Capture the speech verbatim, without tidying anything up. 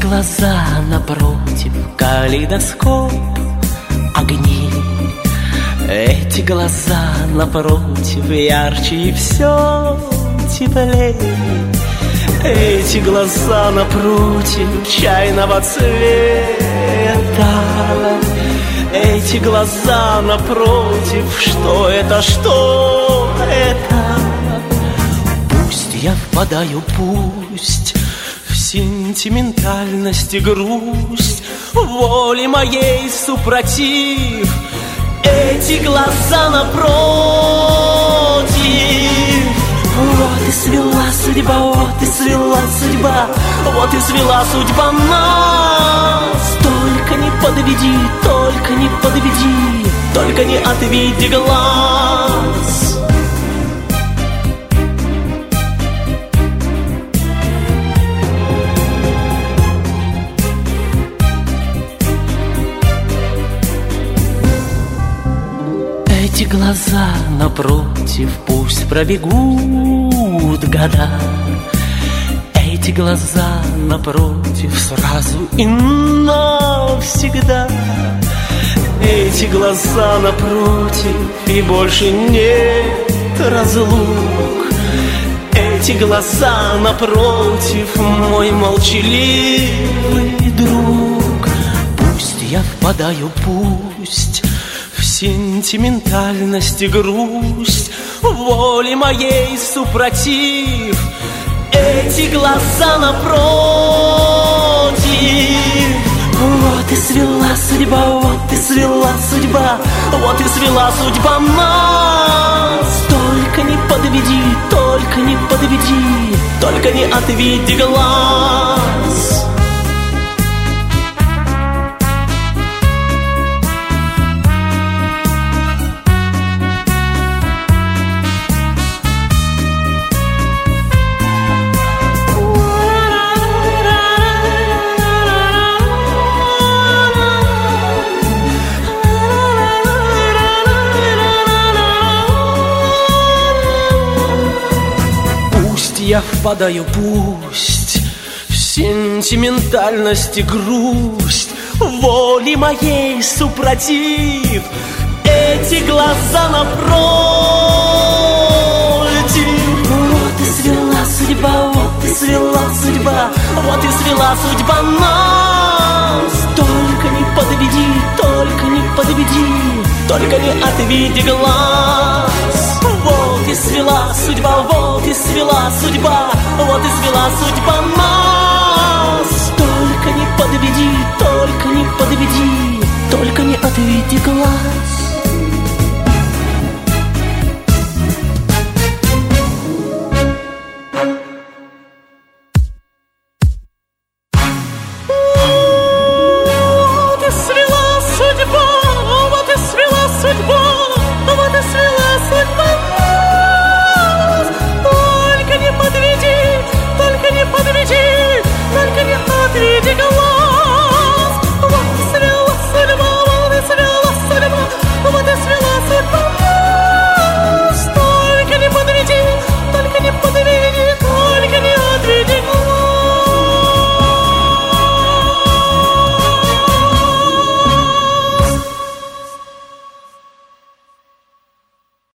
глаза напротив, калейдоскоп, огни. Эти глаза напротив, ярче и все теплее. Эти глаза напротив, чайного цвета. Эти глаза напротив, что это, что это? Пусть я впадаю, пусть в сентиментальность и грусть, воле моей супротив. Эти глаза напротив. Вот и свела судьба, вот и свела судьба, вот и свела судьба нас. Только не подведи, только не подведи, только не отведи глаз. Эти глаза напротив, пусть пробегут года. Эти глаза напротив, сразу и навсегда. Эти глаза напротив, и больше нет разлук. Эти глаза напротив, мой молчаливый друг. Пусть я впадаю, пусть в сентиментальность и грусть, воле моей супротив. Эти глаза напротив. Вот и свела судьба, вот и свела судьба, вот и свела судьба нас. Только не подведи, только не подведи, только не отведи глаз. Я впадаю, пусть в сентиментальность и грусть, воле моей супротив. Эти глаза напротив. Вот и свела судьба, вот и свела судьба, вот и свела судьба нас. Только не подведи, только не подведи, только не отведи глаз. Вот и свела судьба, вот и свела судьба, вот и свела судьба нас. Только не подведи, только не подведи, только не отведи глаз.